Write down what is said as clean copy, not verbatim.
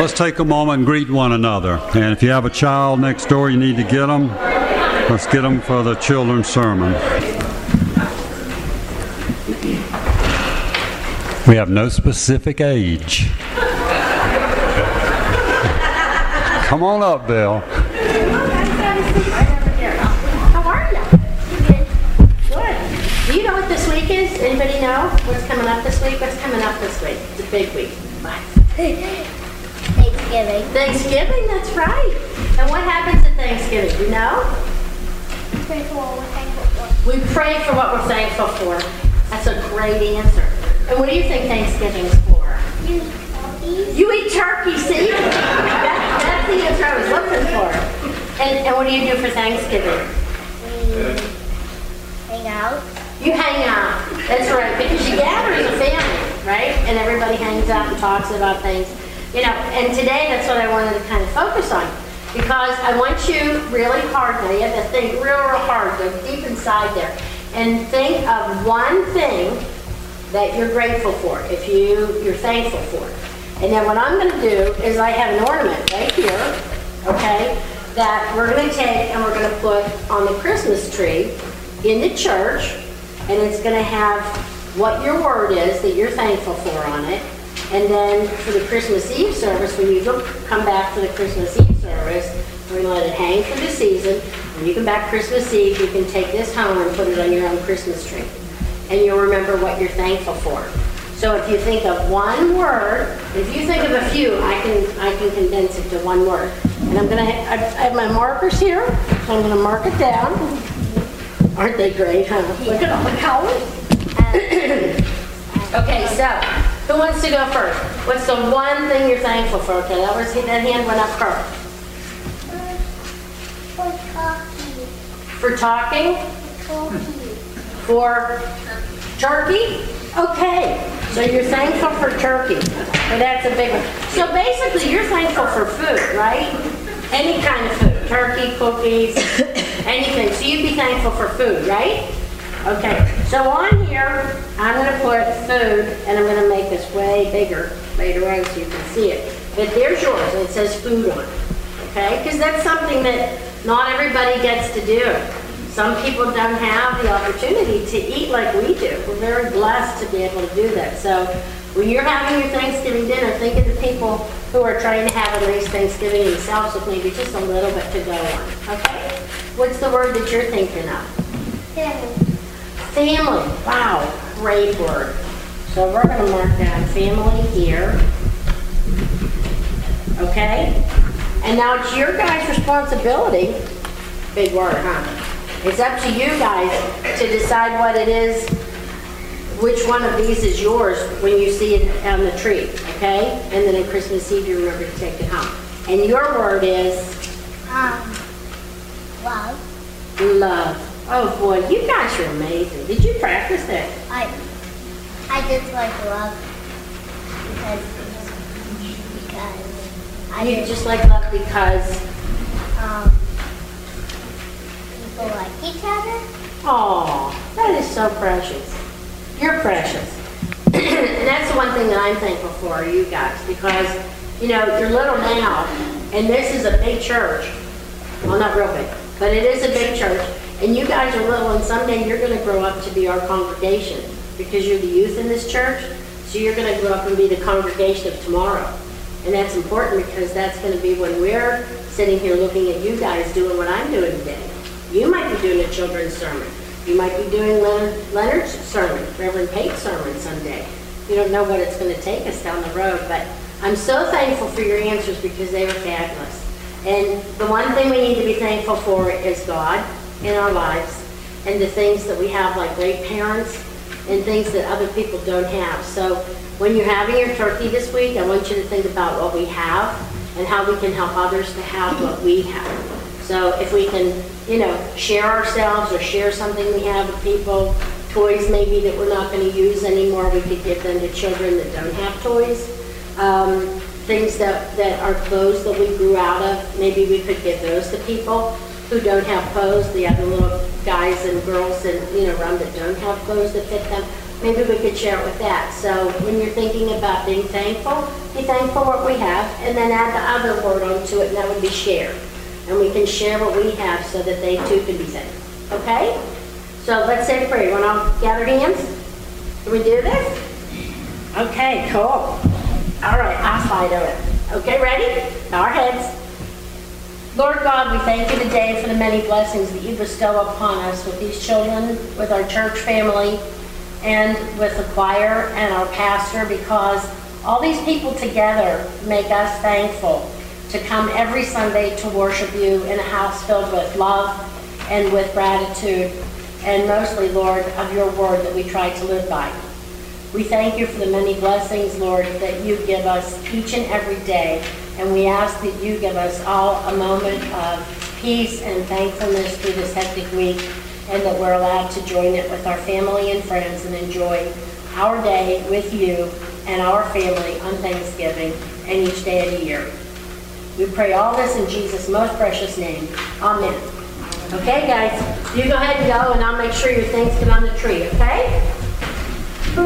Let's take a moment and greet one another. And if you have a child next door, you need to get them. Let's get them for the children's sermon. We have no specific age. Come on up, Bill. How are you? Good. Do you know what this week is? Anybody know what's coming up this week? What's coming up this week? It's a big week. Thanksgiving. Thanksgiving, that's right. And what happens at Thanksgiving? You know? Pray for what we're thankful for. We pray for what we're thankful for. That's a great answer. And what do you think Thanksgiving is for? You eat turkey. You eat turkey, see? That's the answer I was looking for. And what do you do for Thanksgiving? We hang out. You hang out. That's right, because you gather as a family, right? And everybody hangs out and talks about things. You know, and today that's what I wanted to kind of focus on. Because I want you really hard now, you have to think real hard, go deep inside there. And think of one thing that you're grateful for, if you're thankful for. And then what I'm going to do is I have an ornament right here, okay, that we're going to take and we're going to put on the Christmas tree in the church, and it's going to have what your word is that you're thankful for on it. And then for the Christmas Eve service, when you come back for the Christmas Eve service, we're going to let it hang for the season. When you come back Christmas Eve, you can take this home and put it on your own Christmas tree. And you'll remember what you're thankful for. So if you think of one word, if you think of a few, I can condense it to one word. And I have my markers here, so I'm going to mark it down. Aren't they great, huh? Look at all the colors. Okay, so who wants to go first? What's the one thing you're thankful for? Okay, that hand went up first. For talking. For talking? For turkey? Okay, so you're thankful for turkey. Well, that's a big one. So basically, you're thankful for food, right? Any kind of food. Turkey, cookies, anything. So you'd be thankful for food, right? Okay, so on here, I'm going to put food, and I'm going to make this way bigger later on so you can see it. But there's yours, and it says food on it, okay? Because that's something that not everybody gets to do. Some people don't have the opportunity to eat like we do. We're very blessed to be able to do that. So when you're having your Thanksgiving dinner, think of the people who are trying to have a nice Thanksgiving themselves with maybe just a little bit to go on, okay? What's the word that you're thinking of? Family. Family. Wow, great word. So we're going to mark down family here. Okay? And now it's your guys' responsibility. Big word, huh? It's up to you guys to decide what it is, which one of these is yours when you see it on the tree. Okay? And then on Christmas Eve, you remember to take it home. And your word is? Love. Love. Oh boy, you guys are amazing. Did you practice that? I just like love because You just like love because? people like each other. Oh, that is so precious. You're precious. And that's the one thing that I'm thankful for, you guys, because, you know, you're little now, and this is a big church. Well, not real big, but it is a big church. And you guys are little, and someday you're going to grow up to be our congregation because you're the youth in this church. So you're going to grow up and be the congregation of tomorrow. And that's important because that's going to be when we're sitting here looking at you guys doing what I'm doing today. You might be doing a children's sermon. You might be doing Leonard's sermon, Reverend Pate's sermon someday. You don't know what it's going to take us down the road, but I'm so thankful for your answers because they were fabulous. And the one thing we need to be thankful for is God in our lives and the things that we have, like great parents and things that other people don't have. So when you're having your turkey this week, I want you to think about what we have and how we can help others to have what we have. So if we can, you know, share ourselves or share something we have with people, toys maybe that we're not going to use anymore, we could give them to children that don't have toys. Things that are clothes that we grew out of, maybe we could give those to people who don't have clothes, the other little guys and girls and, you know, around that don't have clothes that fit them. maybe we could share it with that. So when you're thinking about being thankful, be thankful what we have, and then add the other word onto it, and that would be share. And we can share what we have so that they too can be saved. Okay? So let's say a prayer. You want to gather hands? Can we do this? Okay, cool. All right, I'll slide over. Okay, ready? Bow our heads. Lord God, we thank you today for the many blessings that you bestow upon us with these children, with our church family, and with the choir and our pastor, because all these people together make us thankful to come every Sunday to worship you in a house filled with love and with gratitude, and mostly, Lord, of your word that we try to live by. We thank you for the many blessings, Lord, that you give us each and every day, and we ask that you give us all a moment of peace and thankfulness through this hectic week, and that we're allowed to join it with our family and friends and enjoy our day with you and our family on Thanksgiving and each day of the year. We pray all this in Jesus' most precious name. Amen. Okay, guys, you go ahead and go, and I'll make sure your things get on the tree, okay?